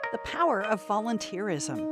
The power of volunteerism.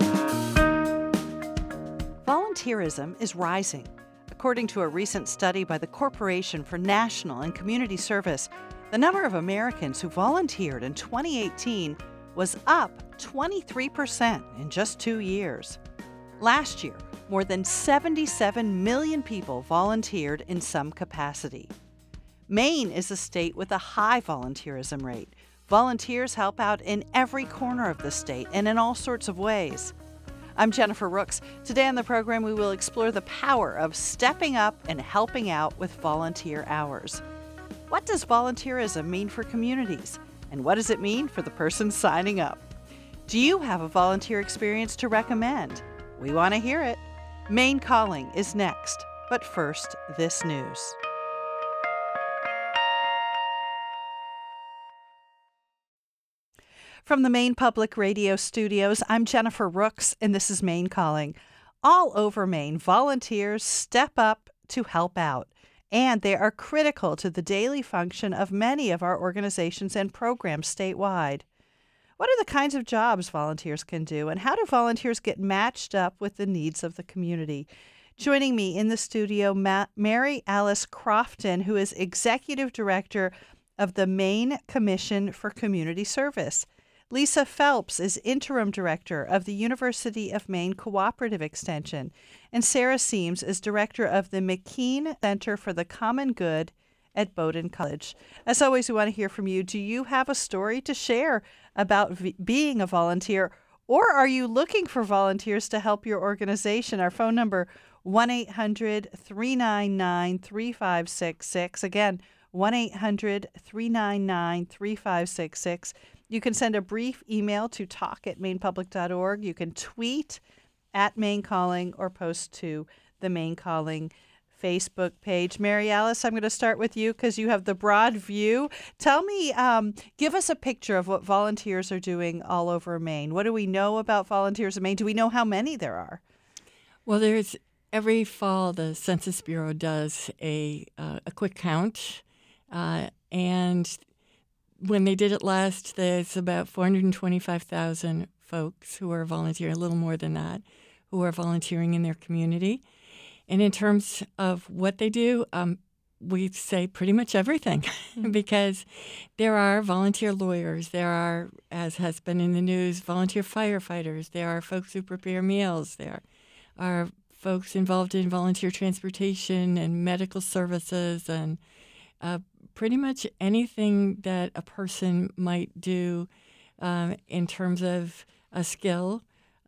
Volunteerism is rising. According to a recent study by the Corporation for National and Community Service, the number of Americans who volunteered in 2018 was up 23% in just 2 years. Last year, more than 77 million people volunteered in some capacity. Maine is a state with a high volunteerism rate. Volunteers help out in every corner of the state and in all sorts of ways. I'm Jennifer Rooks. Today on the program, we will explore the power of stepping up and helping out with volunteer hours. What does volunteerism mean for communities? And what does it mean for the person signing up? Do you have a volunteer experience to recommend? We want to hear it. Maine Calling is next. But first, this news. From the Maine Public Radio studios, I'm Jennifer Rooks, and this is Maine Calling. All over Maine, volunteers step up to help out, and they are critical to the daily function of many of our organizations and programs statewide. What are the kinds of jobs volunteers can do, and how do volunteers get matched up with the needs of the community? Joining me in the studio, Mary Alice Crofton, who is Executive Director of the Maine Commission for Community Service. Lisa Phelps is Interim Director of the University of Maine Cooperative Extension, and Sarah Seams is Director of the McKean Center for the Common Good at Bowdoin College. As always, we want to hear from you. Do you have a story to share about being a volunteer, or are you looking for volunteers to help your organization? Our phone number, 1-800-399-3566. Again, 1-800-399-3566. You can send a brief email to talk@mainepublic.org. You can tweet at Maine Calling or post to the Maine Calling Facebook page. Mary Alice, I'm going to start with you because you have the broad view. Tell me, give us a picture of what volunteers are doing all over Maine. What do we know about volunteers in Maine? Do we know how many there are? Well, every fall the Census Bureau does a quick count, and when they did it last, there's about 425,000 folks who are volunteering, a little more than that, who are volunteering in their community. And in terms of what they do, we say pretty much everything because there are volunteer lawyers, there are, as has been in the news, volunteer firefighters, there are folks who prepare meals, there are folks involved in volunteer transportation and medical services and pretty much anything that a person might do in terms of a skill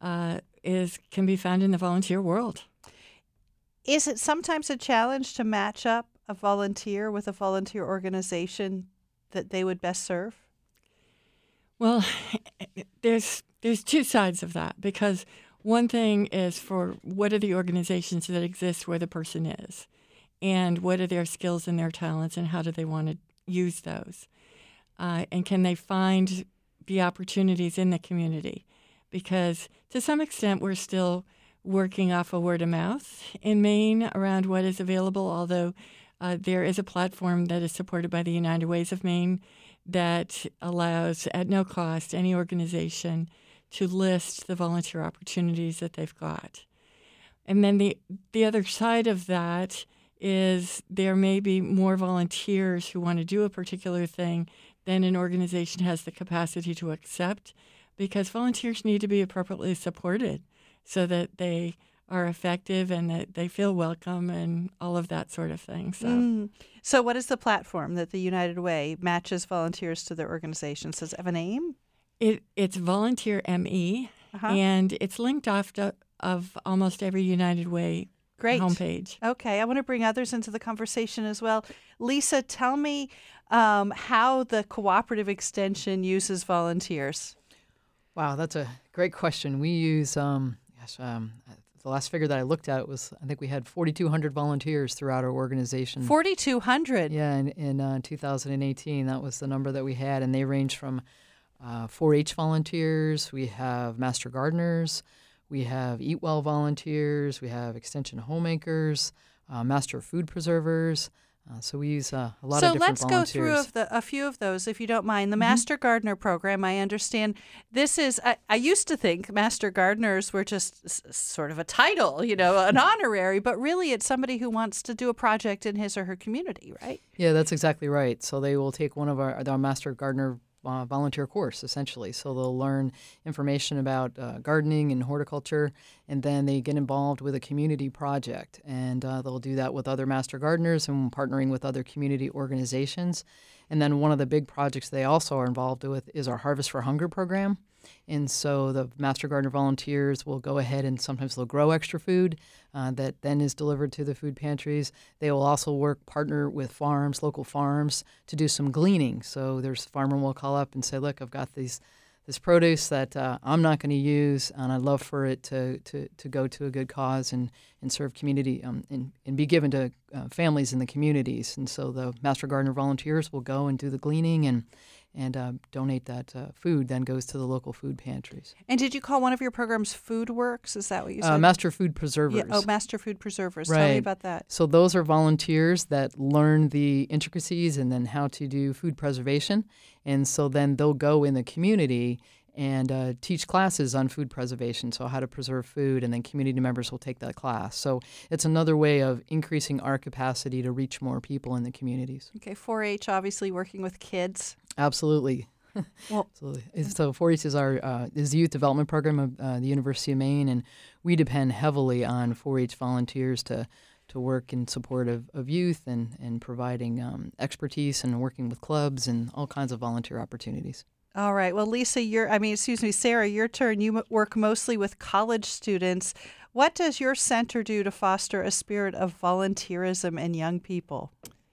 can be found in the volunteer world. Is it sometimes a challenge to match up a volunteer with a volunteer organization that they would best serve? Well, there's two sides of that, because one thing is for what are the organizations that exist where the person is, and what are their skills and their talents, and how do they want to use those? And can they find the opportunities in the community? Because to some extent, we're still working off of word of mouth in Maine around what is available, although there is a platform that is supported by the United Ways of Maine that allows, at no cost, any organization to list the volunteer opportunities that they've got. And then the other side of that is there may be more volunteers who want to do a particular thing than an organization has the capacity to accept, because volunteers need to be appropriately supported so that they are effective and that they feel welcome and all of that sort of thing. So what is the platform that the United Way matches volunteers to their organizations? Does it have a name? It's Volunteer ME, and it's linked off of almost every United Way homepage. Okay, I want to bring others into the conversation as well. Lisa, tell me how the Cooperative Extension uses volunteers. Wow, that's a great question. We use, the last figure that I looked at was, I think we had 4,200 volunteers throughout our organization. 4,200? Yeah, in 2018, that was the number that we had, and they range from 4-H volunteers, we have master gardeners, we have Eat Well volunteers, we have extension homemakers, master food preservers, So we use a lot so of different let's go through volunteers. a few of those, if you don't mind. The Master Gardener program, I understand this is, I used to think Master Gardeners were just sort of a title, an honorary, but really it's somebody who wants to do a project in his or her community, right? Yeah, that's exactly right. So they will take one of our Master Gardener volunteer course, essentially. So they'll learn information about gardening and horticulture, and then they get involved with a community project. And they'll do that with other Master Gardeners and partnering with other community organizations. And then one of the big projects they also are involved with is our Harvest for Hunger program. And so the Master Gardener volunteers will go ahead and sometimes they'll grow extra food that then is delivered to the food pantries. They will also partner with farms, local farms, to do some gleaning. So there's a farmer will call up and say, look, I've got this produce that I'm not going to use, and I'd love for it to go to a good cause and serve community and be given to families in the communities. And so the Master Gardener volunteers will go and do the gleaning and donate that food, then goes to the local food pantries. And did you call one of your programs Food Works? Is that what you said? Master Food Preservers. Yeah. Oh, Master Food Preservers. Right. Tell me about that. So those are volunteers that learn the intricacies and then how to do food preservation. And so then they'll go in the community and teach classes on food preservation, so how to preserve food, and then community members will take that class. So it's another way of increasing our capacity to reach more people in the communities. Okay, 4-H obviously working with kids. Absolutely. Well, Absolutely. So 4-H is is the youth development program of the University of Maine, and we depend heavily on 4-H volunteers to work in support of youth and providing expertise and working with clubs and all kinds of volunteer opportunities. all right. Well, Lisa, Sarah, your turn. You work mostly with college students. What does your center do to foster a spirit of volunteerism in young people?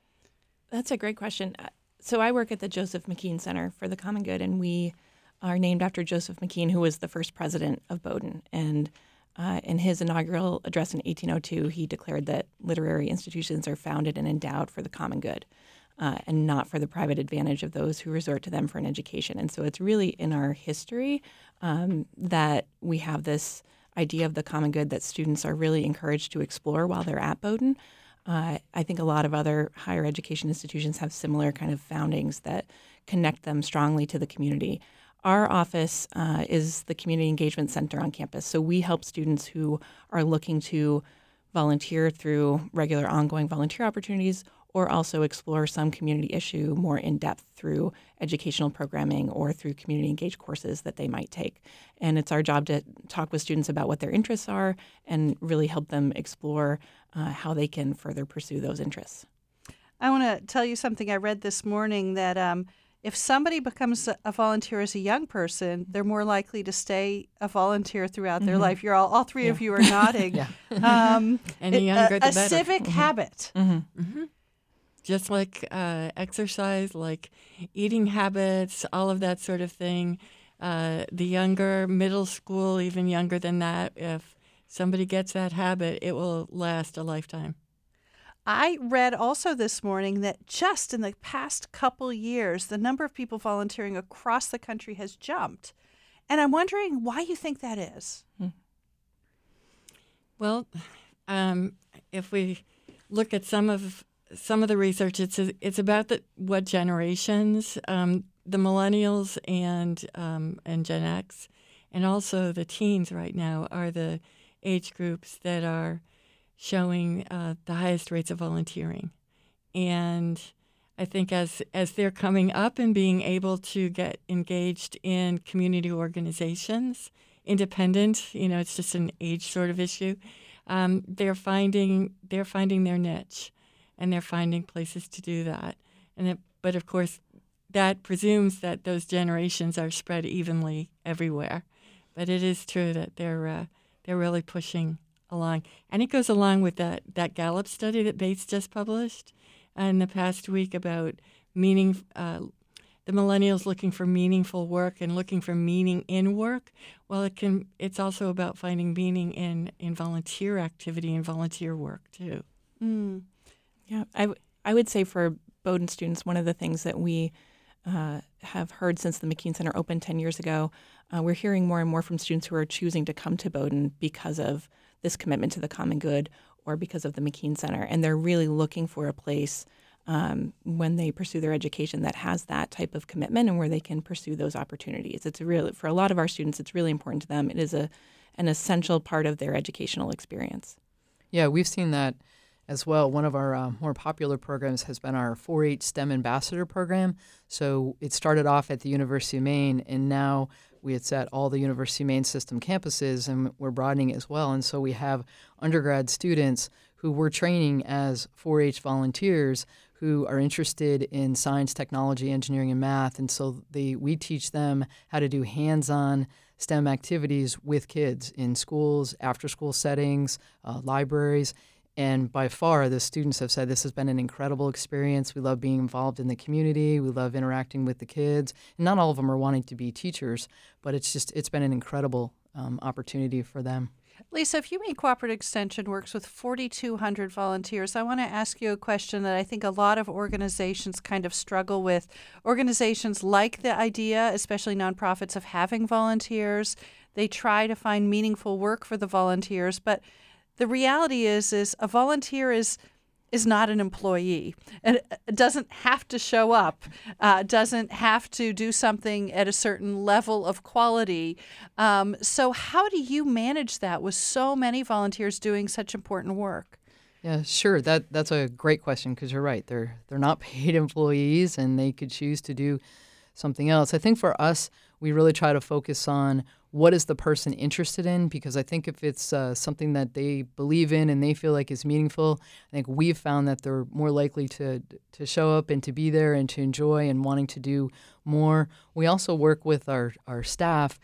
That's a great question. So I work at the Joseph McKean Center for the Common Good, and we are named after Joseph McKean, who was the first president of Bowdoin. And in his inaugural address in 1802, he declared that literary institutions are founded and endowed for the common good. And not for the private advantage of those who resort to them for an education. And so it's really in our history that we have this idea of the common good that students are really encouraged to explore while they're at Bowdoin. I think a lot of other higher education institutions have similar kind of foundings that connect them strongly to the community. Our office is the Community Engagement Center on campus. So we help students who are looking to volunteer through regular ongoing volunteer opportunities or also explore some community issue more in depth through educational programming or through community engaged courses that they might take. And it's our job to talk with students about what their interests are and really help them explore how they can further pursue those interests. I want to tell you something I read this morning that if somebody becomes a volunteer as a young person, they're more likely to stay a volunteer throughout their life. You're all three of you are nodding. Yeah. And the younger, the a better. civic habit. Just like exercise, like eating habits, all of that sort of thing. The younger, middle school, even younger than that, if somebody gets that habit, it will last a lifetime. I read also this morning that just in the past couple years, the number of people volunteering across the country has jumped. And I'm wondering why you think that is. Well, if we look at some of the research, it's about what generations, the millennials and Gen X, and also the teens right now are the age groups that are showing the highest rates of volunteering. And I think as they're coming up and being able to get engaged in community organizations, independent, it's just an age sort of issue, they're finding their niche. And they're finding places to do that. But of course, that presumes that those generations are spread evenly everywhere. But it is true that they're really pushing along, and it goes along with that Gallup study that Bates just published in the past week about meaning. The millennials looking for meaningful work and looking for meaning in work. Well, it's also about finding meaning in volunteer activity and volunteer work too. Mm. Yeah, I would say for Bowdoin students, one of the things that we have heard since the McKean Center opened 10 years ago, we're hearing more and more from students who are choosing to come to Bowdoin because of this commitment to the common good or because of the McKean Center. And they're really looking for a place when they pursue their education that has that type of commitment and where they can pursue those opportunities. It's really, for a lot of our students, it's really important to them. It is an essential part of their educational experience. Yeah, we've seen that as well. One of our more popular programs has been our 4-H STEM Ambassador Program. So it started off at the University of Maine, and now it's at all the University of Maine system campuses, and we're broadening it as well. And so we have undergrad students who we're training as 4-H volunteers who are interested in science, technology, engineering, and math. And so we teach them how to do hands-on STEM activities with kids in schools, after-school settings, libraries. And by far, the students have said this has been an incredible experience. We love being involved in the community. We love interacting with the kids. And not all of them are wanting to be teachers, but it's been an incredible opportunity for them. Lisa, if UMaine Cooperative Extension works with 4,200 volunteers, I want to ask you a question that I think a lot of organizations kind of struggle with. Organizations like the idea, especially nonprofits, of having volunteers. They try to find meaningful work for the volunteers, but the reality is a volunteer is not an employee. And it doesn't have to show up, doesn't have to do something at a certain level of quality. So how do you manage that with so many volunteers doing such important work? Yeah, sure. That's a great question because you're right. They're not paid employees and they could choose to do something else. I think for us, we really try to focus on what is the person interested in, because I think if it's something that they believe in and they feel like is meaningful, I think we've found that they're more likely to show up and to be there and to enjoy and wanting to do more. We also work with our staff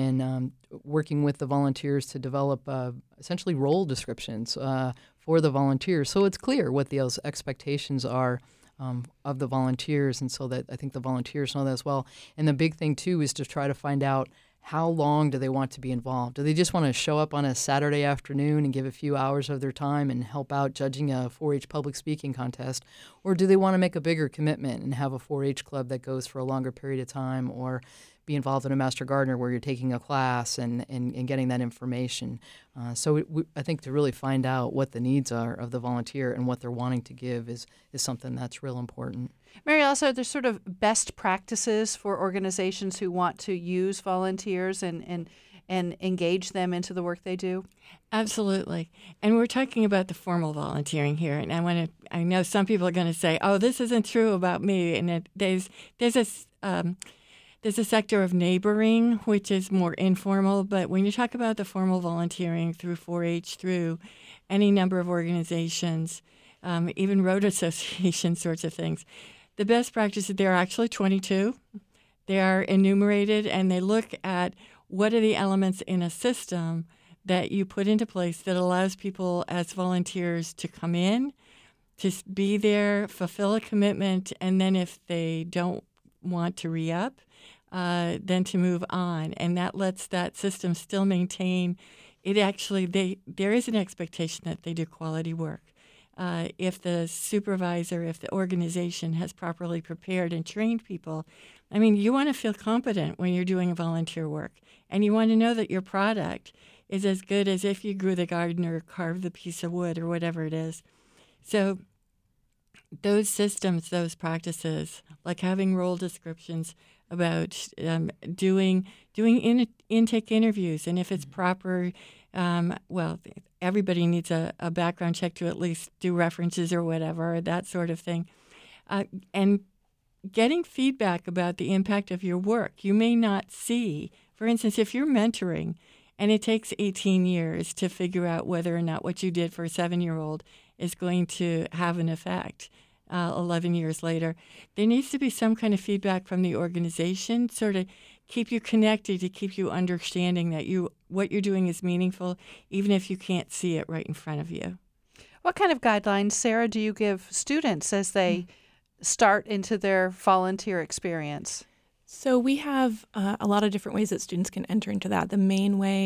in working with the volunteers to develop essentially role descriptions for the volunteers, so it's clear what those expectations are of the volunteers, and so that I think the volunteers know that as well. And the big thing, too, is to try to find out how long do they want to be involved. Do they just want to show up on a Saturday afternoon and give a few hours of their time and help out judging a 4-H public speaking contest? Or do they want to make a bigger commitment and have a 4-H club that goes for a longer period of time, or be involved in a Master Gardener where you're taking a class and getting that information? I think to really find out what the needs are of the volunteer and what they're wanting to give is something that's real important. Mary, also, there's sort of best practices for organizations who want to use volunteers and engage them into the work they do? Absolutely. And we're talking about the formal volunteering here. And I know some people are going to say, oh, this isn't true about me. And there's a sector of neighboring, which is more informal. But when you talk about the formal volunteering through 4-H, through any number of organizations, even road association sorts of things, the best practices, there are actually 22. They are enumerated, and they look at what are the elements in a system that you put into place that allows people as volunteers to come in, to be there, fulfill a commitment, and then if they don't want to re-up, then to move on. And that lets that system still maintain it. Actually, there is an expectation that they do quality work. If the supervisor, if the organization has properly prepared and trained people, I mean, you want to feel competent when you're doing volunteer work, and you want to know that your product is as good as if you grew the garden or carved the piece of wood or whatever it is. So those systems, those practices, like having role descriptions about doing intake interviews, and if it's proper, everybody needs a background check to at least do references or whatever, that sort of thing. And getting feedback about the impact of your work. You may not see, for instance, if you're mentoring and it takes 18 years to figure out whether or not what you did for a 7-year-old is going to have an effect 11 years later, there needs to be some kind of feedback from the organization, sort of keep you connected, to keep you understanding that what you're doing is meaningful, even if you can't see it right in front of you. What kind of guidelines, Sarah, do you give students as they start into their volunteer experience? So we have a lot of different ways that students can enter into that. The main way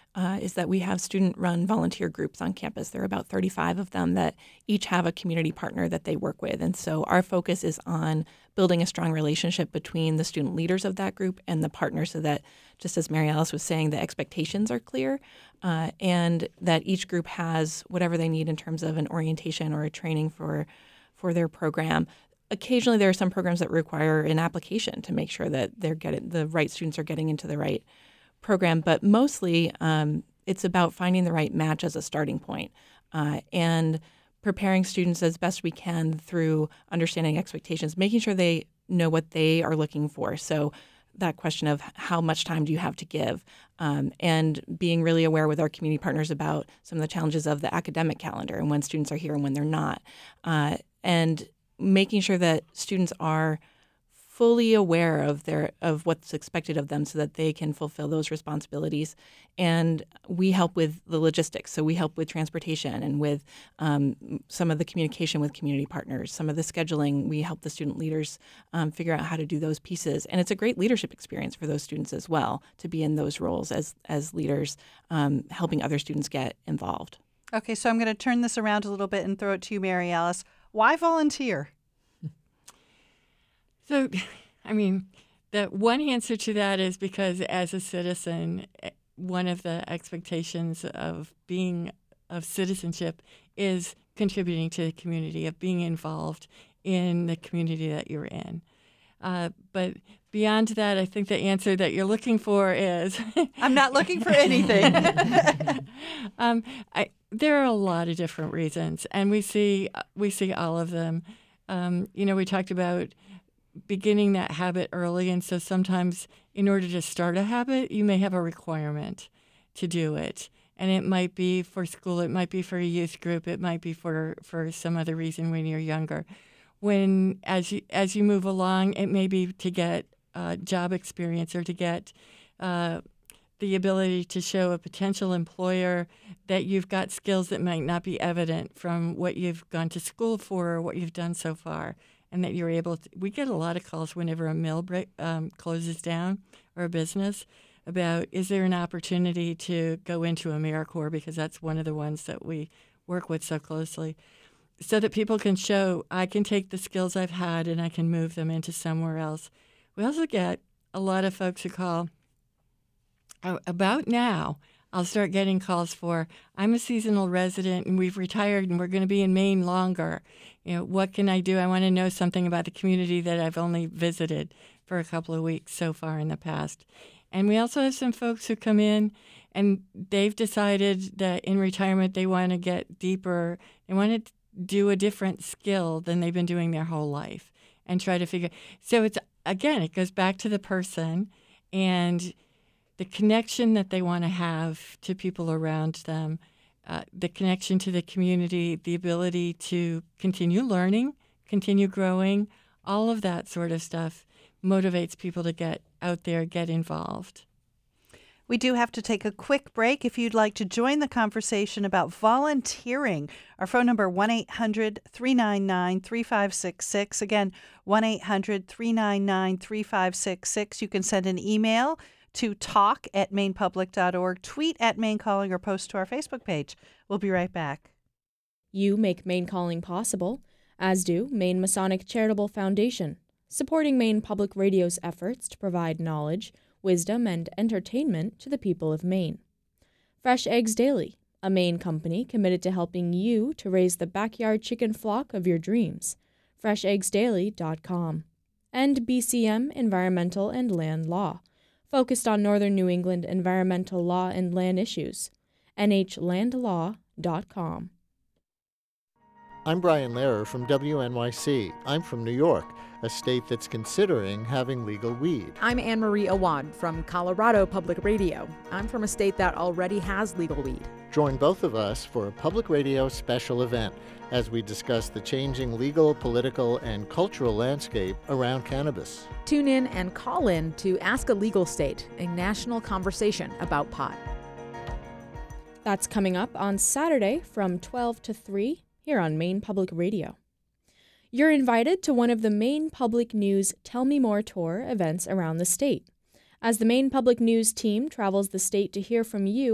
is that we have student-run volunteer groups on campus. There are about 35 of them that each have a community partner that they work with. And so our focus is on building a strong relationship between the student leaders of that group and the partners so that, just as Mary Alice was saying, the expectations are clear and that each group has whatever they need in terms of an orientation or a training for their program. Occasionally, there are some programs that require an application to make sure that the right students are getting into the right program. But mostly, it's about finding the right match as a starting point and preparing students as best we can through understanding expectations, making sure they know what they are looking for. So that question of how much time do you have to give, and being really aware with our community partners about some of the challenges of the academic calendar and when students are here and when they're not, and making sure that students are fully aware of what's expected of them so that they can fulfill those responsibilities. And we help with the logistics. So we help with transportation and with some of the communication with community partners, some of the scheduling. We help the student leaders figure out how to do those pieces. And it's a great leadership experience for those students as well to be in those roles as leaders, helping other students get involved. Okay, so I'm going to turn this around a little bit and throw it to you, Mary Alice. Why volunteer? So, I mean, the one answer to that is because as a citizen, one of the expectations of citizenship is contributing to the community, of being involved in the community that you're in. But beyond that, I think the answer that you're looking for is... I'm not looking for anything. There are a lot of different reasons, and we see all of them. We talked about beginning that habit early, and so sometimes in order to start a habit, you may have a requirement to do it. And it might be for school, it might be for a youth group, it might be for some other reason when you're younger. As you move along, it may be to get job experience or to get the ability to show a potential employer that you've got skills that might not be evident from what you've gone to school for or what you've done so far, and that you're able to. We get a lot of calls whenever a mill closes down or a business about, is there an opportunity to go into AmeriCorps, because that's one of the ones that we work with so closely, so that people can show, I can take the skills I've had and I can move them into somewhere else. We also get a lot of folks who call, about now, I'll start getting calls for, I'm a seasonal resident and we've retired and we're going to be in Maine longer. What can I do? I want to know something about the community that I've only visited for a couple of weeks so far in the past. And we also have some folks who come in and they've decided that in retirement they want to get deeper. They want to do a different skill than they've been doing their whole life and try to figure. So it goes back to the person and the connection that they want to have to people around them, the connection to the community, the ability to continue learning, continue growing, all of that sort of stuff motivates people to get out there, get involved. We do have to take a quick break. If you'd like to join the conversation about volunteering, our phone number 1-800-399-3566. Again, 1-800-399-3566. You can send an email to talk@mainepublic.org, tweet at Maine Calling, or post to our Facebook page. We'll be right back. You make Maine Calling possible, as do Maine Masonic Charitable Foundation, supporting Maine Public Radio's efforts to provide knowledge, wisdom, and entertainment to the people of Maine. Fresh Eggs Daily, a Maine company committed to helping you to raise the backyard chicken flock of your dreams. FreshEggsDaily.com. And BCM Environmental and Land Law, focused on Northern New England environmental law and land issues. NHLandlaw.com. I'm Brian Lehrer from WNYC. I'm from New York, a state that's considering having legal weed. I'm Anne-Marie Awad from Colorado Public Radio. I'm from a state that already has legal weed. Join both of us for a public radio special event as we discuss the changing legal, political, and cultural landscape around cannabis. Tune in and call in to Ask a Legal State, a national conversation about pot. That's coming up on Saturday from 12 to 3 here on Maine Public Radio. You're invited to one of the Maine Public News Tell Me More Tour events around the state. As the Maine Public News team travels the state to hear from you,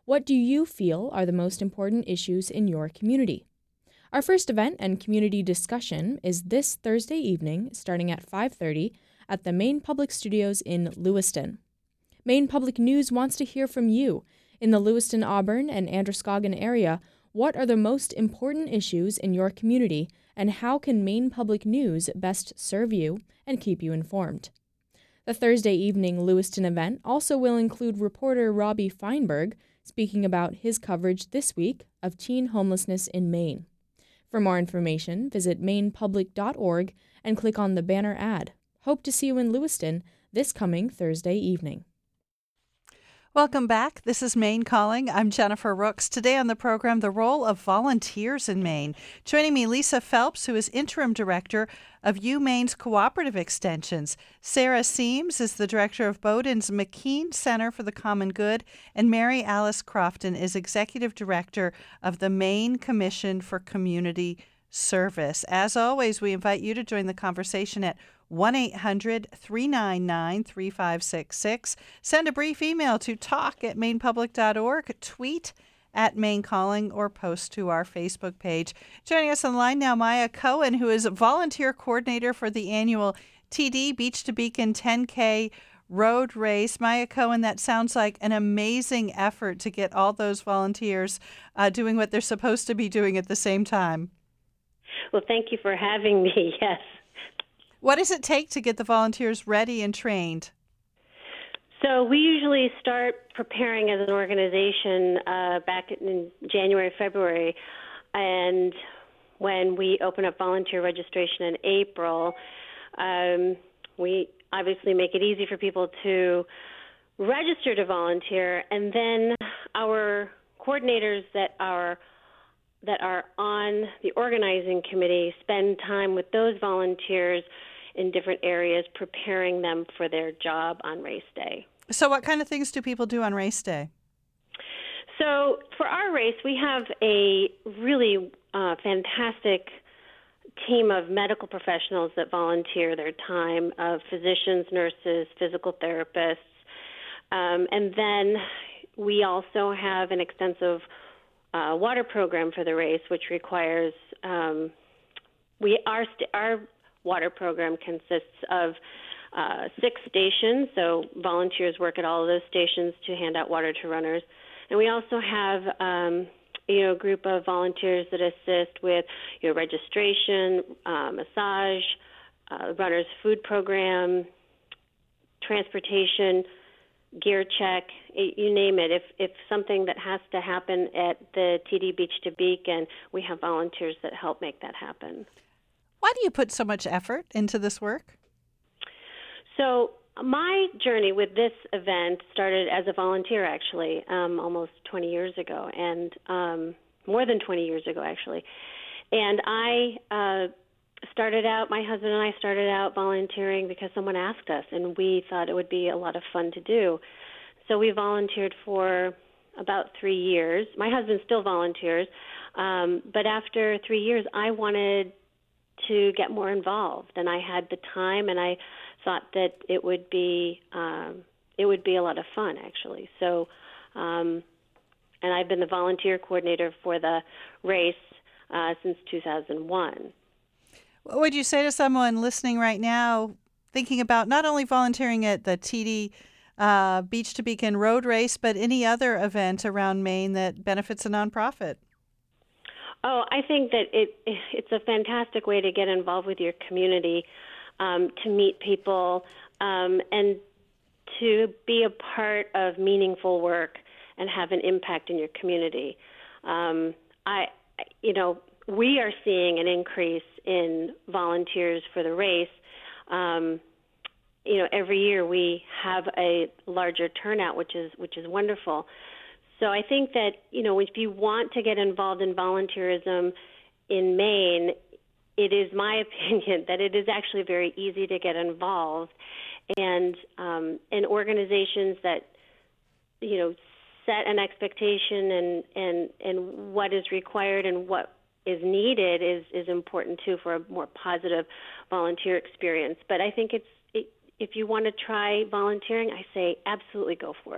What do you feel are the most important issues in your community? Our first event and community discussion is this Thursday evening, starting at 5:30 at the Maine Public Studios in Lewiston. Maine Public News wants to hear from you. In the Lewiston, Auburn, and Androscoggin area, what are the most important issues in your community, and how can Maine Public News best serve you and keep you informed? The Thursday evening Lewiston event also will include reporter Robbie Feinberg speaking about his coverage this week of teen homelessness in Maine. For more information, visit mainepublic.org and click on the banner ad. Hope to see you in Lewiston this coming Thursday evening. Welcome back. This is Maine Calling. I'm Jennifer Rooks. Today on the program, the role of volunteers in Maine. Joining me, Lisa Phelps, who is Interim Director of UMaine's Cooperative Extensions. Sarah Seams is the Director of Bowdoin's McKean Center for the Common Good. And Mary Alice Crofton is Executive Director of the Maine Commission for Community Service. As always, we invite you to join the conversation at 1-800-399-3566. Send a brief email to talk@mainepublic.org, tweet at Maine Calling, or post to our Facebook page. Joining us on the line now, Maya Cohen, who is volunteer coordinator for the annual TD Beach to Beacon 10K road race. Maya Cohen, that sounds like an amazing effort to get all those volunteers doing what they're supposed to be doing at the same time. Well, thank you for having me, yes. What does it take to get the volunteers ready and trained? So we usually start preparing as an organization back in January, February, and when we open up volunteer registration in April, we obviously make it easy for people to register to volunteer, and then our coordinators that are on the organizing committee spend time with those volunteers in different areas, preparing them for their job on race day. So what kind of things do people do on race day? So for our race, we have a really fantastic team of medical professionals that volunteer their time, of physicians, nurses, physical therapists. And then we also have an extensive water program for the race, which requires our water program consists of 6 stations, so volunteers work at all of those stations to hand out water to runners. And we also have a group of volunteers that assist with registration, massage, runners' food program, transportation, gear check, you name it. If something that has to happen at the TD Beach to Beacon, we have volunteers that help make that happen. Why do you put so much effort into this work? So my journey with this event started as a volunteer, actually, almost 20 years ago, and more than 20 years ago, actually. And I my husband and I started out volunteering because someone asked us, and we thought it would be a lot of fun to do. So we volunteered for about 3 years. My husband still volunteers, but after 3 years, I wanted to get more involved, and I had the time, and I thought that it would be a lot of fun, actually. So, and I've been the volunteer coordinator for the race since 2001. What would you say to someone listening right now, thinking about not only volunteering at the TD Beach to Beacon road race, but any other event around Maine that benefits a nonprofit? Oh, I think that it's a fantastic way to get involved with your community, to meet people, and to be a part of meaningful work and have an impact in your community. We are seeing an increase in volunteers for the race. Every year we have a larger turnout, which is wonderful. So I think that, if you want to get involved in volunteerism in Maine, it is my opinion that it is actually very easy to get involved. And in organizations that, set an expectation and what is required and what is needed is important, too, for a more positive volunteer experience. But I think if you want to try volunteering, I say absolutely go for it.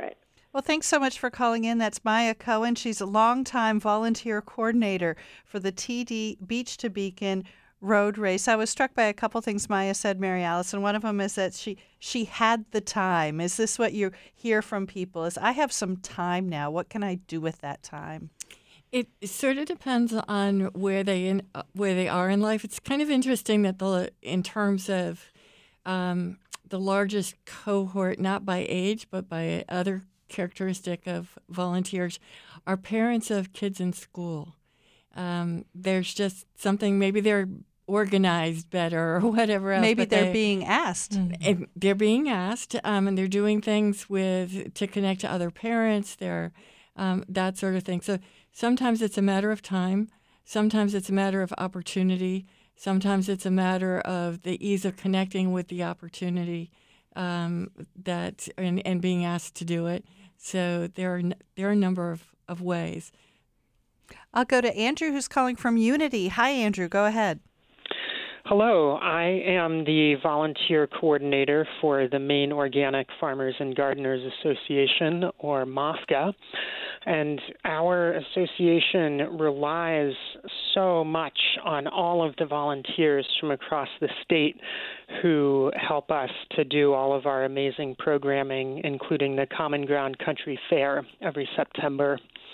Well, thanks so much for calling in. That's Maya Cohen. She's a longtime volunteer coordinator for the TD Beach to Beacon road race. I was struck by a couple things Maya said, Mary Alice, and one of them is that she had the time. Is this what you hear from people? Is I have some time now. What can I do with that time? It sort of depends on where they are in life. It's kind of interesting that in terms of the largest cohort, not by age but by other characteristic of volunteers, are parents of kids in school. There's just something, maybe they're organized better or whatever else. Maybe they're being asked. And they're being asked, and they're doing things to connect to other parents. They're that sort of thing. So sometimes it's a matter of time. Sometimes it's a matter of opportunity. Sometimes it's a matter of the ease of connecting with the opportunity and being asked to do it. So there are a number of ways. I'll go to Andrew, who's calling from Unity. Hi, Andrew. Go ahead. Hello. I am the volunteer coordinator for the Maine Organic Farmers and Gardeners Association, or MOFGA. And our association relies so much on all of the volunteers from across the state who help us to do all of our amazing programming, including the Common Ground Country Fair every September.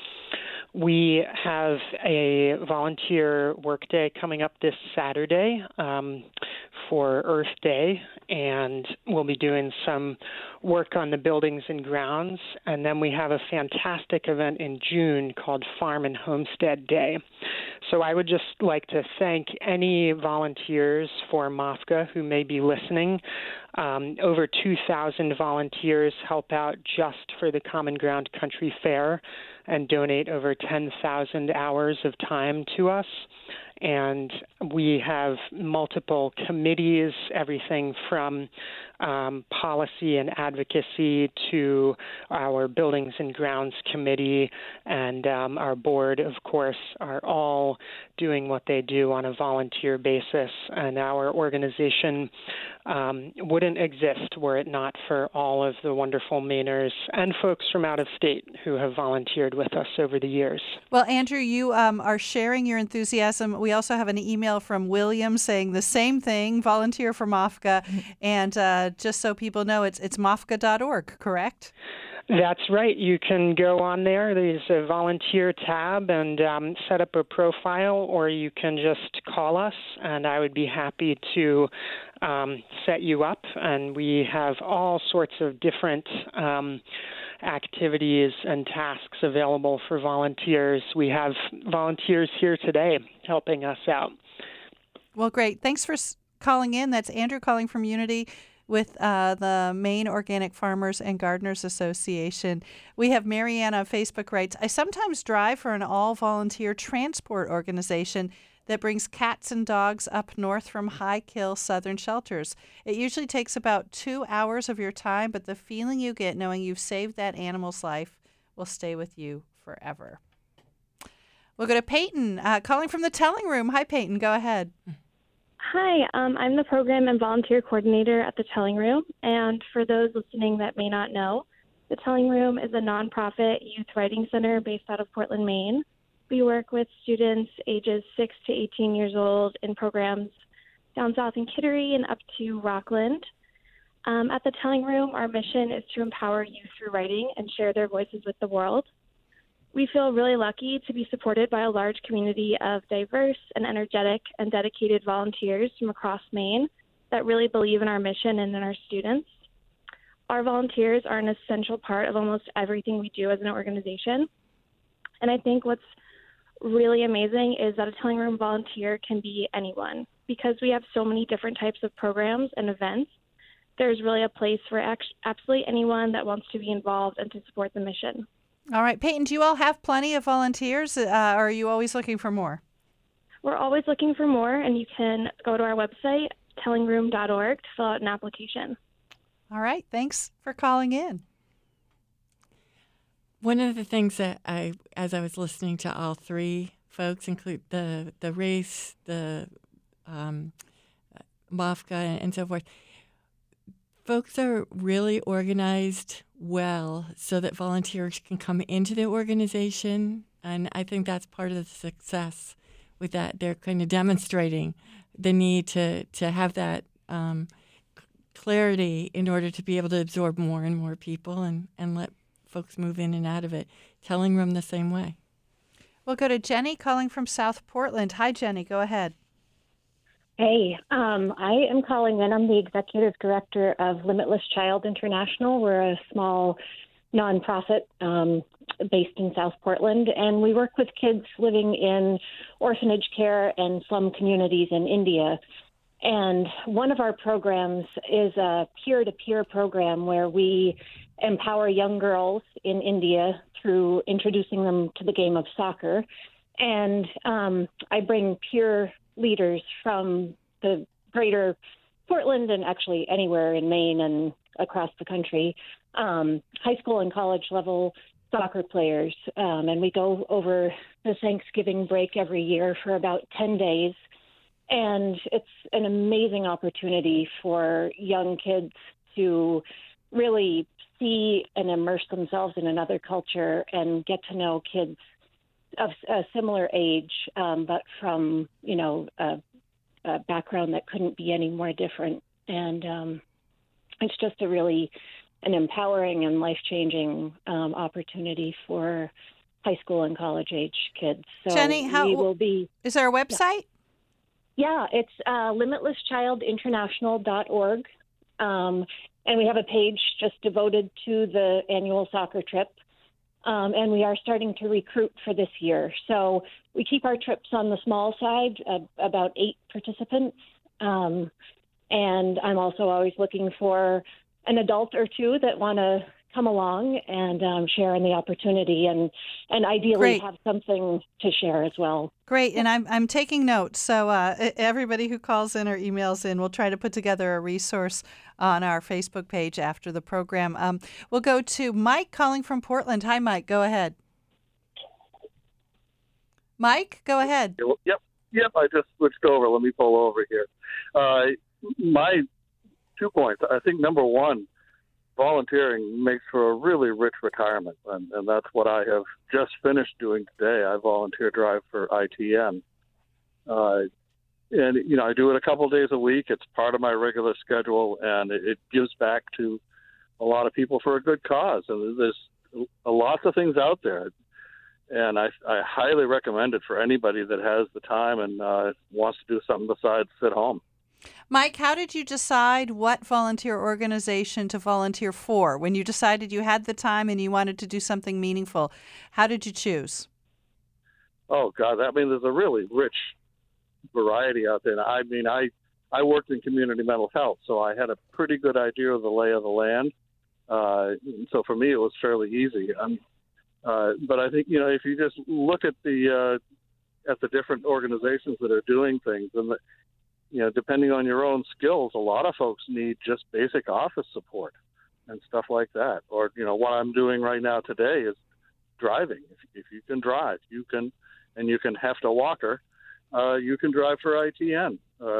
We have a volunteer workday coming up this Saturday for Earth Day, and we'll be doing some work on the buildings and grounds. And then we have a fantastic event in June called Farm and Homestead Day. So I would just like to thank any volunteers for MOFGA who may be listening. Over 2,000 volunteers help out just for the Common Ground Country Fair and donate over 10,000 hours of time to us. And we have multiple committees, everything from policy and advocacy to our Buildings and Grounds Committee and our board, of course, are all doing what they do on a volunteer basis. And our organization wouldn't exist were it not for all of the wonderful Mainers and folks from out of state who have volunteered with us over the years. Well, Andrew, you are sharing your enthusiasm. We also have an email from William saying the same thing, volunteer for MOFGA. And just so people know, it's mofga.org, correct? That's right. You can go on there. There's a volunteer tab and set up a profile, or you can just call us, and I would be happy to set you up. And we have all sorts of different activities and tasks available for volunteers. We have volunteers here today helping us out. Well, great. Thanks for calling in. That's Andrew calling from Unity with the Maine Organic Farmers and Gardeners Association. We have Marianne on Facebook writes, I sometimes drive for an all-volunteer transport organization that brings cats and dogs up north from High Kill Southern Shelters. It usually takes about 2 hours of your time, but the feeling you get knowing you've saved that animal's life will stay with you forever. We'll go to Peyton, calling from the Telling Room. Hi, Peyton. Go ahead. Hi, I'm the program and volunteer coordinator at the Telling Room. And for those listening that may not know, the Telling Room is a nonprofit youth writing center based out of Portland, Maine. We work with students ages 6 to 18 years old in programs down south in Kittery and up to Rockland. At the Telling Room, our mission is to empower youth through writing and share their voices with the world. We feel really lucky to be supported by a large community of diverse and energetic and dedicated volunteers from across Maine that really believe in our mission and in our students. Our volunteers are an essential part of almost everything we do as an organization. And I think what's really amazing is that a Telling Room volunteer can be anyone. Because we have so many different types of programs and events, there's really a place for absolutely anyone that wants to be involved and to support the mission. All right, Peyton, do you all have plenty of volunteers, or are you always looking for more? We're always looking for more, and you can go to our website, tellingroom.org, to fill out an application. All right, thanks for calling in. One of the things that as I was listening to all three folks, include the race, the MOFGA, and so forth, folks are really organized well so that volunteers can come into the organization. And I think that's part of the success with that. They're kind of demonstrating the need to have that clarity in order to be able to absorb more and more people and let folks move in and out of it. Telling Room the same way. We'll go to Jenny calling from South Portland. Hi, Jenny. Go ahead. Hey, I am calling in. I'm the executive director of Limitless Child International. We're a small nonprofit based in South Portland, and we work with kids living in orphanage care and slum communities in India. And one of our programs is a peer-to-peer program where we empower young girls in India through introducing them to the game of soccer. And I bring peer leaders from the greater Portland and actually anywhere in Maine and across the country, high school and college level soccer players. And we go over the Thanksgiving break every year for about 10 days. And it's an amazing opportunity for young kids to really see and immerse themselves in another culture and get to know kids of a similar age, but from, a background that couldn't be any more different. And it's just an empowering and life-changing opportunity for high school and college-age kids. So Jenny, is there a website? Yeah, it's limitlesschildinternational.org. And we have a page just devoted to the annual soccer trip. And we are starting to recruit for this year. So we keep our trips on the small side, about 8 participants. And I'm also always looking for an adult or two that want to come along and share in the opportunity and ideally have something to share as well. Great. And I'm taking notes. So everybody who calls in or emails in, we'll try to put together a resource on our Facebook page after the program. We'll go to Mike calling from Portland. Hi, Mike. Go ahead. Mike, go ahead. Yep. I just switched over. Let me pull over here. My 2 points. I think number one, volunteering makes for a really rich retirement, and that's what I have just finished doing today. I volunteer drive for ITN. And, I do it a couple days a week. It's part of my regular schedule, and it gives back to a lot of people for a good cause. And there's lots of things out there, and I highly recommend it for anybody that has the time and wants to do something besides sit home. Mike, how did you decide what volunteer organization to volunteer for? When you decided you had the time and you wanted to do something meaningful, how did you choose? Oh, God, there's a really rich variety out there. I worked in community mental health, so I had a pretty good idea of the lay of the land. So for me, it was fairly easy. But I think, if you just look at the different organizations that are doing things, and depending on your own skills, a lot of folks need just basic office support and stuff like that. Or, what I'm doing right now today is driving. If you can drive, you can heft a walker, you can drive for ITN.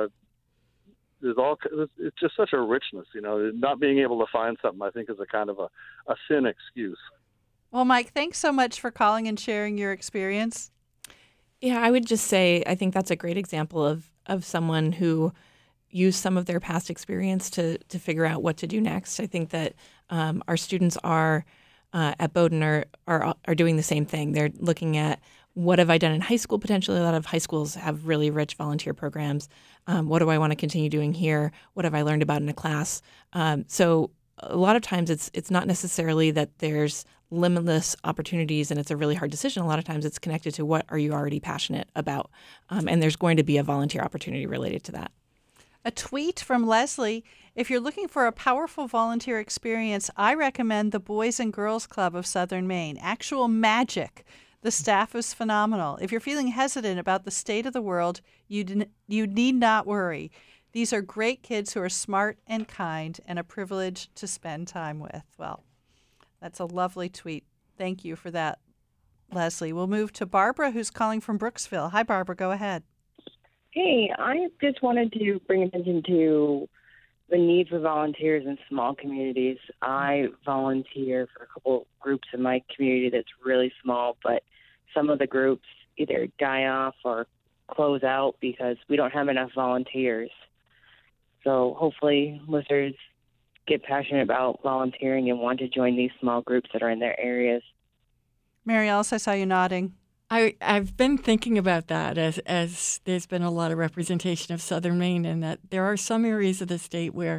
It's just such a richness, not being able to find something, I think, is a kind of a thin excuse. Well, Mike, thanks so much for calling and sharing your experience. Yeah, I would just say I think that's a great example of someone who used some of their past experience to figure out what to do next. I think that our students at Bowdoin are doing the same thing. They're looking at what have I done in high school potentially. A lot of high schools have really rich volunteer programs. What do I want to continue doing here? What have I learned about in a class? So a lot of times it's not necessarily that there's limitless opportunities and it's a really hard decision. A lot of times it's connected to what are you already passionate about. And there's going to be a volunteer opportunity related to that. A tweet from Leslie: if you're looking for a powerful volunteer experience, I recommend the Boys and Girls Club of Southern Maine. Actual magic. The staff is phenomenal. If you're feeling hesitant about the state of the world, you need not worry. These are great kids who are smart and kind and a privilege to spend time with. Well, that's a lovely tweet. Thank you for that, Leslie. We'll move to Barbara, who's calling from Brooksville. Hi, Barbara. Go ahead. Hey, I just wanted to bring attention to the need for volunteers in small communities. I volunteer for a couple groups in my community that's really small, but some of the groups either die off or close out because we don't have enough volunteers. So hopefully listeners get passionate about volunteering and want to join these small groups that are in their areas. Mary Alice, I saw you nodding. I've been thinking about that as there's been a lot of representation of Southern Maine, and that there are some areas of the state where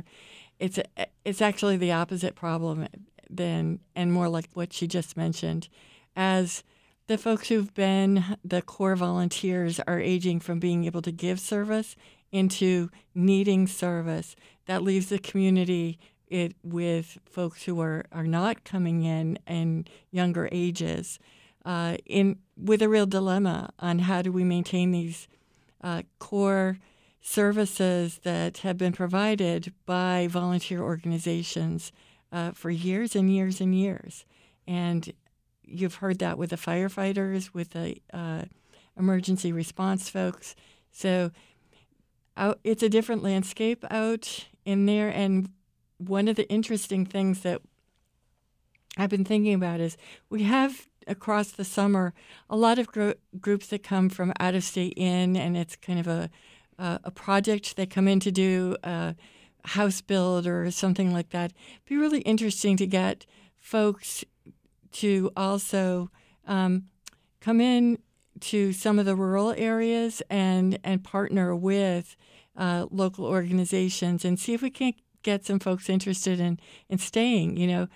it's actually the opposite problem and more like what she just mentioned. As the folks who've been the core volunteers are aging from being able to give service into needing service, that leaves the community with folks who are not coming in younger ages. With a real dilemma on how do we maintain these core services that have been provided by volunteer organizations for years and years and years. And you've heard that with the firefighters, with the emergency response folks. So it's a different landscape out in there. And one of the interesting things that I've been thinking about is we have across the summer a lot of groups that come from out of state in, and it's kind of a project they come in to do, a house build or something like that. It'd be really interesting to get folks to also come in to some of the rural areas and partner with local organizations and see if we can't get some folks interested in staying,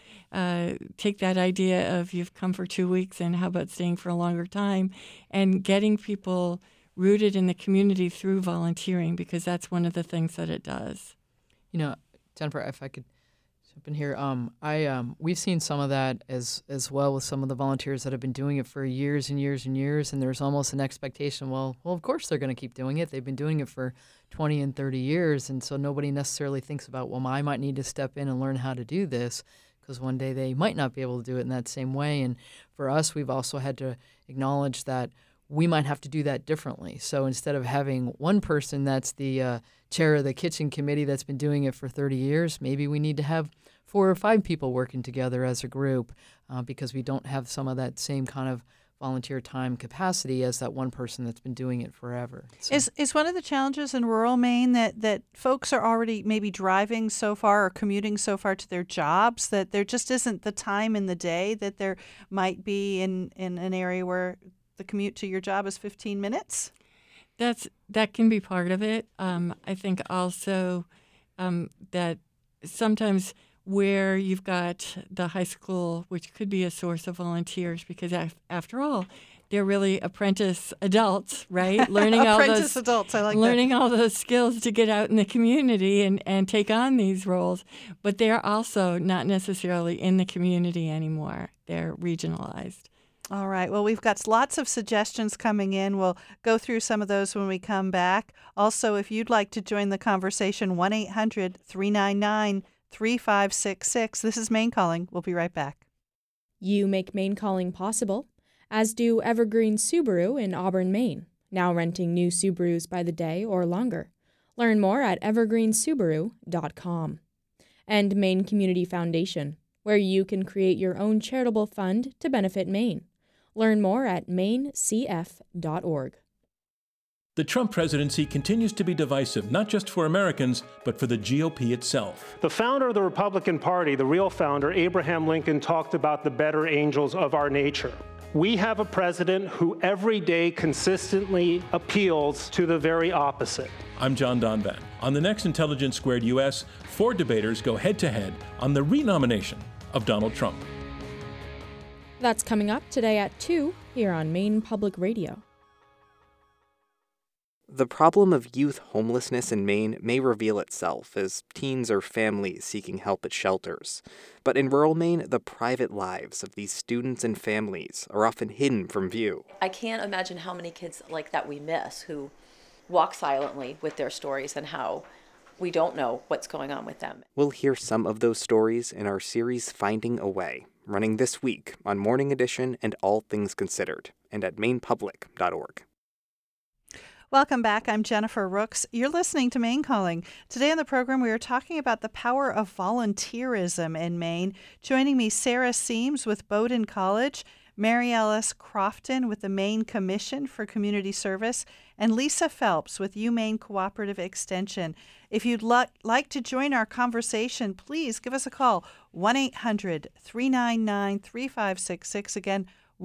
take that idea of you've come for 2 weeks and how about staying for a longer time, and getting people rooted in the community through volunteering, because that's one of the things that it does. Jennifer, if I could jump in here, we've seen some of that as well with some of the volunteers that have been doing it for years and years and years, and there's almost an expectation, well, of course they're going to keep doing it. They've been doing it for 20 and 30 years, and so nobody necessarily thinks about, well, I might need to step in and learn how to do this, because one day they might not be able to do it in that same way. And for us, we've also had to acknowledge that we might have to do that differently. So instead of having one person that's the chair of the kitchen committee that's been doing it for 30 years, maybe we need to have 4 or 5 people working together as a group because we don't have some of that same kind of volunteer time capacity as that one person that's been doing it forever. So. Is one of the challenges in rural Maine that folks are already maybe driving so far or commuting so far to their jobs that there just isn't the time in the day that there might be in an area where the commute to your job is 15 minutes? That can be part of it. I think also that sometimes where you've got the high school, which could be a source of volunteers, because after all, they're really apprentice adults, right? Learning apprentice adults, I like learning that. all those skills to get out in the community and take on these roles. But they're also not necessarily in the community anymore. They're regionalized. All right. Well, we've got lots of suggestions coming in. We'll go through some of those when we come back. Also, if you'd like to join the conversation, 1-800-399-3566. This is Maine Calling. We'll be right back. You make Maine Calling possible, as do Evergreen Subaru in Auburn, Maine, now renting new Subarus by the day or longer. Learn more at evergreensubaru.com. And Maine Community Foundation, where you can create your own charitable fund to benefit Maine. Learn more at mainecf.org. The Trump presidency continues to be divisive, not just for Americans, but for the GOP itself. The founder of the Republican Party, the real founder, Abraham Lincoln, talked about the better angels of our nature. We have a president who every day consistently appeals to the very opposite. I'm John Donvan. On the next Intelligence Squared US, 4 debaters go head-to-head on the renomination of Donald Trump. That's coming up today at 2 here on Maine Public Radio. The problem of youth homelessness in Maine may reveal itself as teens or families seeking help at shelters. But in rural Maine, the private lives of these students and families are often hidden from view. I can't imagine how many kids like that we miss who walk silently with their stories and how we don't know what's going on with them. We'll hear some of those stories in our series Finding a Way, running this week on Morning Edition and All Things Considered, and at mainepublic.org. Welcome back. I'm Jennifer Rooks. You're listening to Maine Calling. Today on the program, we are talking about the power of volunteerism in Maine. Joining me, Sarah Seams with Bowdoin College, Mary Ellis Crofton with the Maine Commission for Community Service, and Lisa Phelps with UMaine Cooperative Extension. If you'd like to join our conversation, please give us a call, 1-800-399-3566. Again,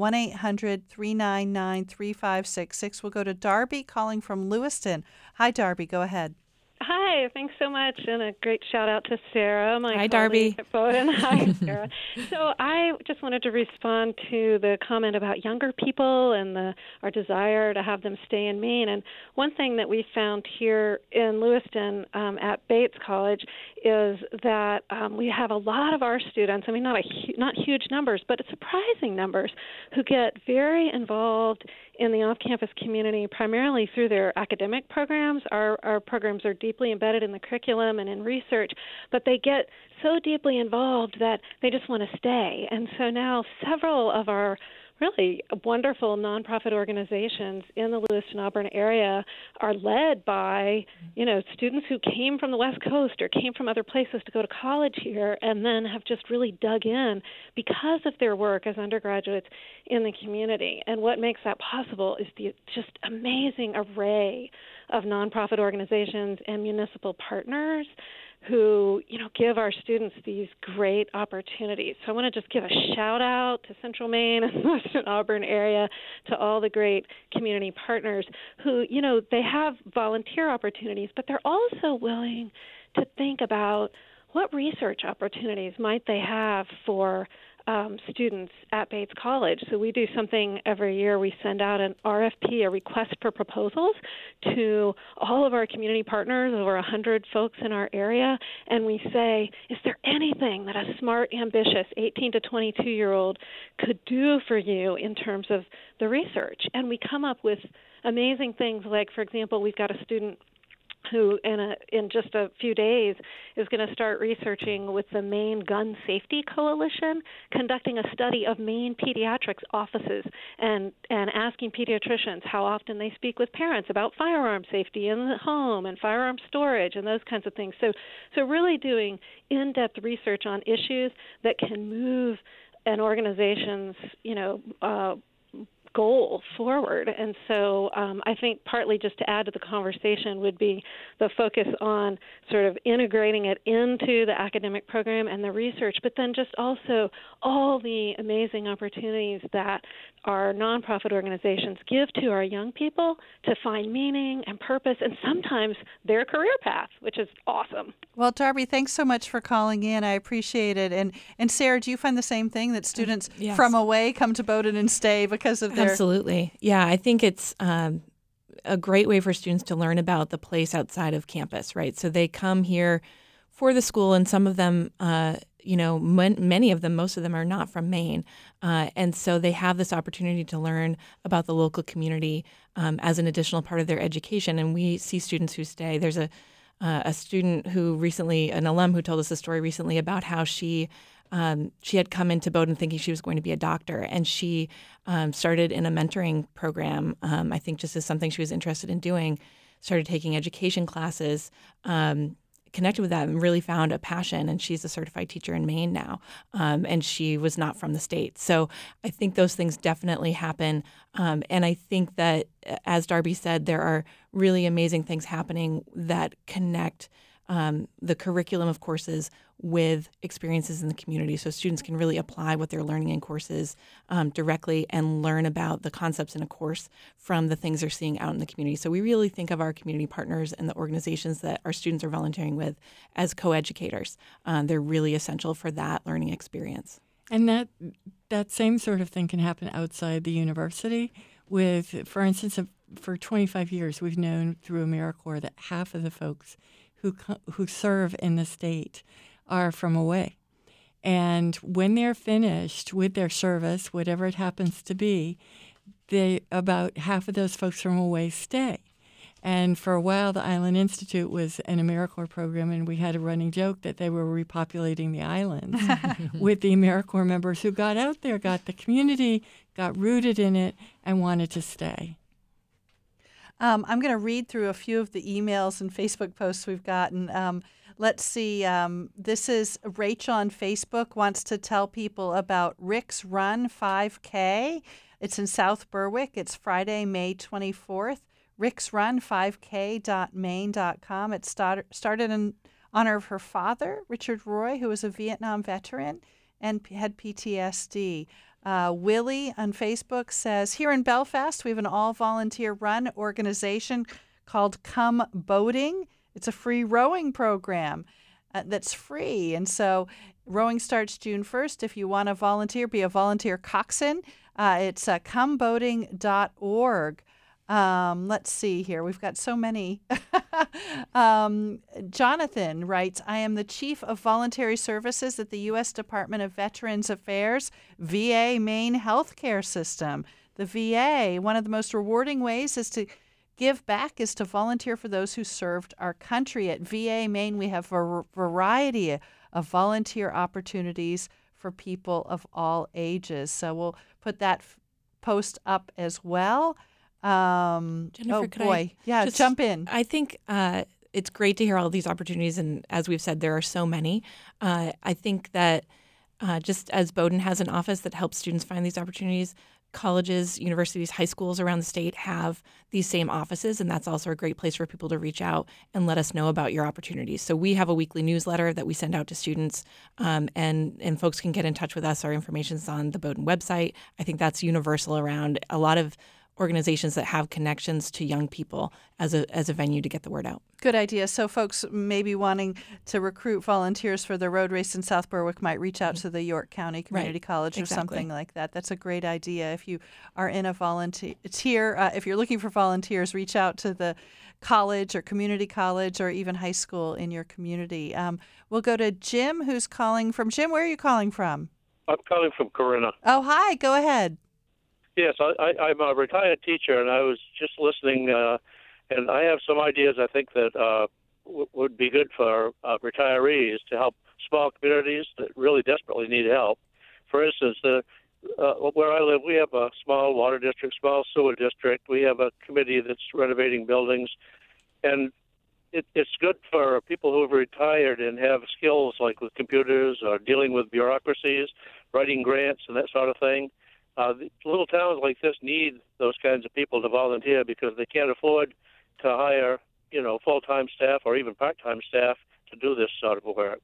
1-800-399-3566. We'll go to Darby calling from Lewiston. Hi, Darby. Go ahead. Hi, thanks so much, and a great shout out to Sarah, my Hi, colleague Darby. at Bowdoin. Hi, Sarah. So I just wanted to respond to the comment about younger people and our desire to have them stay in Maine. And one thing that we found here in Lewiston at Bates College is that we have a lot of our students, I mean, not huge numbers, but surprising numbers, who get very involved in the off-campus community, primarily through their academic programs. Our programs are deeply embedded in the curriculum and in research, but they get so deeply involved that they just want to stay. And so now several of our really wonderful nonprofit organizations in the Lewiston-Auburn area are led by, students who came from the West Coast or came from other places to go to college here and then have just really dug in because of their work as undergraduates in the community. And what makes that possible is the just amazing array of nonprofit organizations and municipal partners who, give our students these great opportunities. So I want to just give a shout out to Central Maine and the Western Auburn area, to all the great community partners who, they have volunteer opportunities, but they're also willing to think about what research opportunities might they have for students at Bates College. So we do something every year. We send out an RFP, a request for proposals, to all of our community partners, over 100 folks in our area, and we say, is there anything that a smart, ambitious 18 to 22-year-old could do for you in terms of the research? And we come up with amazing things like, for example, we've got a student who in just a few days is going to start researching with the Maine Gun Safety Coalition, conducting a study of Maine pediatrics offices and asking pediatricians how often they speak with parents about firearm safety in the home and firearm storage and those kinds of things. So really doing in-depth research on issues that can move an organization's, goal forward. And so I think partly just to add to the conversation would be the focus on sort of integrating it into the academic program and the research, but then just also all the amazing opportunities that our nonprofit organizations give to our young people to find meaning and purpose and sometimes their career path, which is awesome. Well, Darby, thanks so much for calling in. I appreciate it. And Sarah, do you find the same thing, that students from away come to Bowdoin and stay because of their... Absolutely. Yeah, I think it's a great way for students to learn about the place outside of campus, right? So they come here for the school, and some of them, many of them, most of them are not from Maine. And so they have this opportunity to learn about the local community as an additional part of their education. And we see students who stay. There's a student who recently, an alum who told us a story recently about how she had come into Bowdoin thinking she was going to be a doctor, and she started in a mentoring program, I think just as something she was interested in doing, started taking education classes, connected with that and really found a passion, and she's a certified teacher in Maine now, and she was not from the state. So I think those things definitely happen, and I think that, as Darby said, there are really amazing things happening that connect the curriculum of courses with experiences in the community, so students can really apply what they're learning in courses directly and learn about the concepts in a course from the things they're seeing out in the community. So we really think of our community partners and the organizations that our students are volunteering with as co-educators. They're really essential for that learning experience. And that same sort of thing can happen outside the university. With, for instance, for 25 years, we've known through AmeriCorps that half of the folks who serve in the state are from away. And when they're finished with their service, whatever it happens to be, about half of those folks from away stay. And for a while, the Island Institute was an AmeriCorps program, and we had a running joke that they were repopulating the islands with the AmeriCorps members who got out there, got the community, got rooted in it, and wanted to stay. I'm going to read through a few of the emails and Facebook posts we've gotten. Let's see. This is Rachel on Facebook wants to tell people about Rick's Run 5K. It's in South Berwick. It's Friday, May 24th. Rick's Run 5K.maine.com. It started in honor of her father, Richard Roy, who was a Vietnam veteran and had PTSD. Willie on Facebook says, here in Belfast, we have an all-volunteer run organization called Come Boating. It's a free rowing program that's free. And so rowing starts June 1st. If you want to volunteer, be a volunteer coxswain. It's comeboating.org. Let's see here. We've got so many. Jonathan writes, I am the Chief of Voluntary Services at the U.S. Department of Veterans Affairs VA Maine Healthcare System. The VA, one of the most rewarding ways is to give back is to volunteer for those who served our country. At VA Maine, we have a variety of volunteer opportunities for people of all ages. So we'll put that post up as well. Jennifer, jump in. I think it's great to hear all these opportunities, and as we've said, there are so many. I think that just as Bowdoin has an office that helps students find these opportunities, colleges, universities, high schools around the state have these same offices, and that's also a great place for people to reach out and let us know about your opportunities. So we have a weekly newsletter that we send out to students, and folks can get in touch with us. Our information is on the Bowdoin website. I think that's universal around a lot of organizations that have connections to young people as a venue to get the word out. Good idea. So folks maybe wanting to recruit volunteers for the road race in South Berwick might reach out to the York County Community College or something like that. That's a great idea. If you are in a volunteer, if you're looking for volunteers, reach out to the college or community college or even high school in your community. We'll go to Jim, who's calling from. Jim, where are you calling from? I'm calling from Corinna. Oh, hi. Go ahead. Yes, I'm a retired teacher, and I was just listening, and I have some ideas I think that would be good for retirees to help small communities that really desperately need help. For instance, where I live, we have a small water district, small sewer district. We have a committee that's renovating buildings, and it's good for people who have retired and have skills like with computers or dealing with bureaucracies, writing grants and that sort of thing. Little towns like this need those kinds of people to volunteer because they can't afford to hire, full-time staff or even part-time staff to do this sort of work.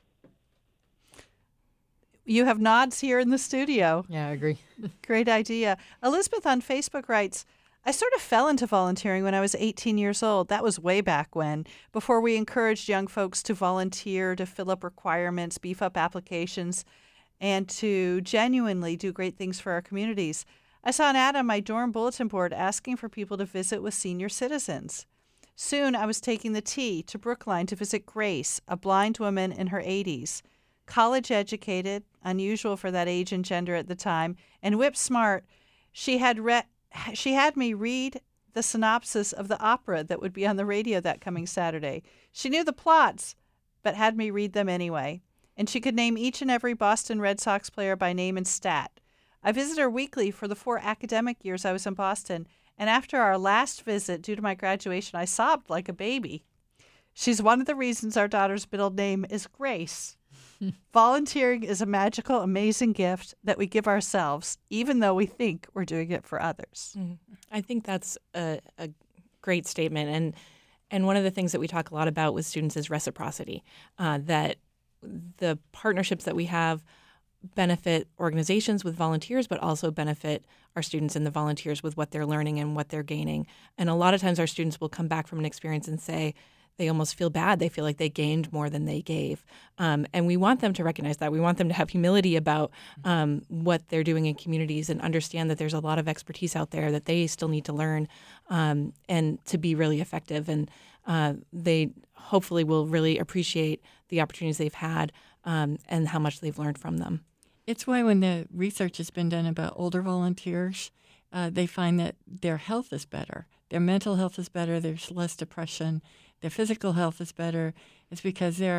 You have nods here in the studio. Yeah, I agree. Great idea. Elizabeth on Facebook writes, I sort of fell into volunteering when I was 18 years old. That was way back when, before we encouraged young folks to volunteer, to fill up requirements, beef up applications, and to genuinely do great things for our communities. I saw an ad on my dorm bulletin board asking for people to visit with senior citizens. Soon I was taking the T to Brookline to visit Grace, a blind woman in her 80s. College educated, unusual for that age and gender at the time, and whip smart, she had me read the synopsis of the opera that would be on the radio that coming Saturday. She knew the plots, but had me read them anyway. And she could name each and every Boston Red Sox player by name and stat. I visited her weekly for the 4 academic years I was in Boston, and after our last visit, due to my graduation, I sobbed like a baby. She's one of the reasons our daughter's middle name is Grace. Volunteering is a magical, amazing gift that we give ourselves, even though we think we're doing it for others. I think that's a great statement. And one of the things that we talk a lot about with students is reciprocity, that the partnerships that we have benefit organizations with volunteers, but also benefit our students and the volunteers with what they're learning and what they're gaining. And a lot of times our students will come back from an experience and say they almost feel bad. They feel like they gained more than they gave. And we want them to recognize that. We want them to have humility about what they're doing in communities and understand that there's a lot of expertise out there that they still need to learn and to be really effective. And they hopefully will really appreciate the opportunities they've had and how much they've learned from them. It's why when the research has been done about older volunteers, they find that their health is better. Their mental health is better. There's less depression. Their physical health is better. It's because they're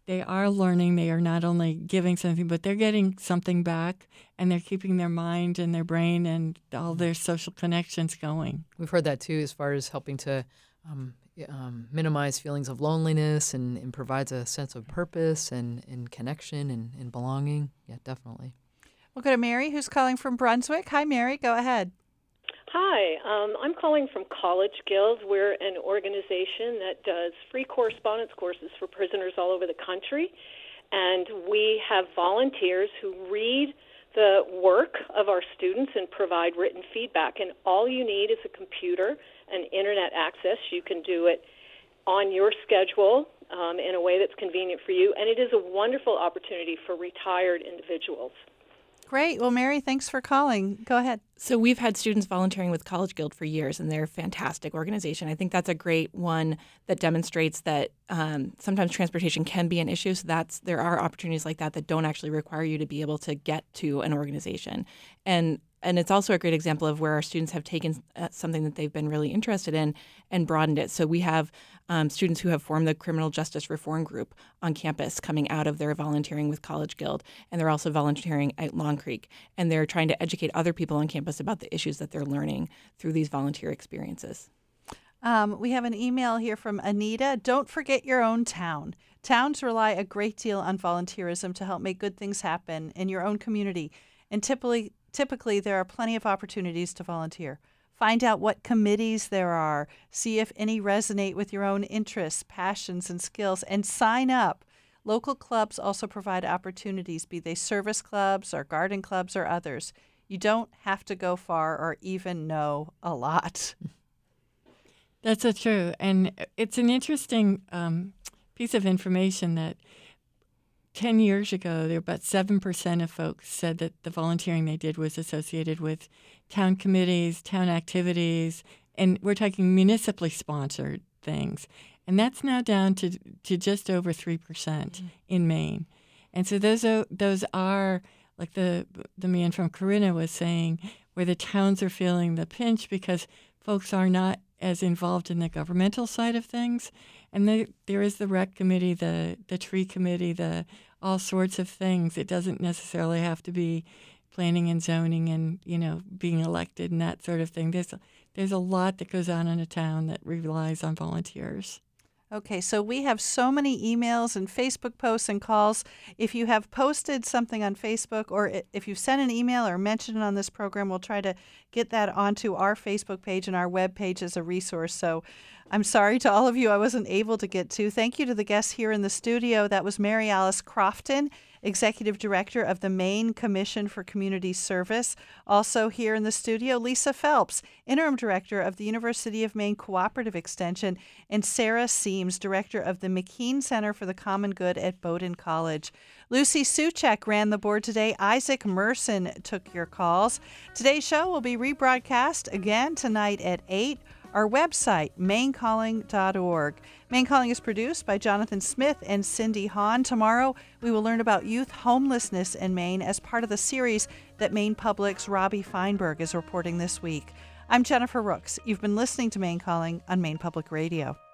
they are learning. They are not only giving something, but they're getting something back, and they're keeping their mind and their brain and all their social connections going. We've heard that too, as far as helping to minimize feelings of loneliness and provides a sense of purpose and connection and belonging. Yeah, definitely. We'll go to Mary, who's calling from Brunswick. Hi, Mary. Go ahead. Hi, I'm calling from College Guild. We're an organization that does free correspondence courses for prisoners all over the country, and we have volunteers who read the work of our students and provide written feedback. And all you need is a computer and internet access. You can do it on your schedule in a way that's convenient for you, and it is a wonderful opportunity for retired individuals. Great. Well, Mary, thanks for calling. Go ahead. So we've had students volunteering with College Guild for years, and they're a fantastic organization. I think that's a great one that demonstrates that sometimes transportation can be an issue. So there are opportunities like that don't actually require you to be able to get to an organization. And it's also a great example of where our students have taken something that they've been really interested in and broadened it. So we have students who have formed the Criminal Justice Reform Group on campus coming out of their volunteering with College Guild. And they're also volunteering at Long Creek. And they're trying to educate other people on campus about the issues that they're learning through these volunteer experiences. We have an email here from Anita. Don't forget your own town. Towns rely a great deal on volunteerism to help make good things happen in your own community. And typically, there are plenty of opportunities to volunteer. Find out what committees there are. See if any resonate with your own interests, passions, and skills, and sign up. Local clubs also provide opportunities, be they service clubs or garden clubs or others. You don't have to go far or even know a lot. That's so true. And it's an interesting piece of information that 10 years ago, there were about 7% of folks said that the volunteering they did was associated with town committees, town activities, and we're talking municipally sponsored things. And that's now down to just over 3% in Maine. And so those are like the man from Corinna was saying, where the towns are feeling the pinch because folks are not as involved in the governmental side of things. And there is the rec committee, the tree committee, the all sorts of things. It doesn't necessarily have to be planning and zoning and, being elected and that sort of thing. There's a lot that goes on in a town that relies on volunteers. Okay, so we have so many emails and Facebook posts and calls. If you have posted something on Facebook or if you've sent an email or mentioned it on this program, we'll try to get that onto our Facebook page and our web page as a resource. So I'm sorry to all of you I wasn't able to get to. Thank you to the guests here in the studio. That was Mary Alice Crofton, Executive Director of the Maine Commission for Community Service. Also here in the studio, Lisa Phelps, Interim Director of the University of Maine Cooperative Extension, and Sarah Seams, Director of the McKean Center for the Common Good at Bowdoin College. Lucy Suchek ran the board today. Isaac Merson took your calls. Today's show will be rebroadcast again tonight at 8. Our website, mainecalling.org. Maine Calling is produced by Jonathan Smith and Cindy Hahn. Tomorrow, we will learn about youth homelessness in Maine as part of the series that Maine Public's Robbie Feinberg is reporting this week. I'm Jennifer Rooks. You've been listening to Maine Calling on Maine Public Radio.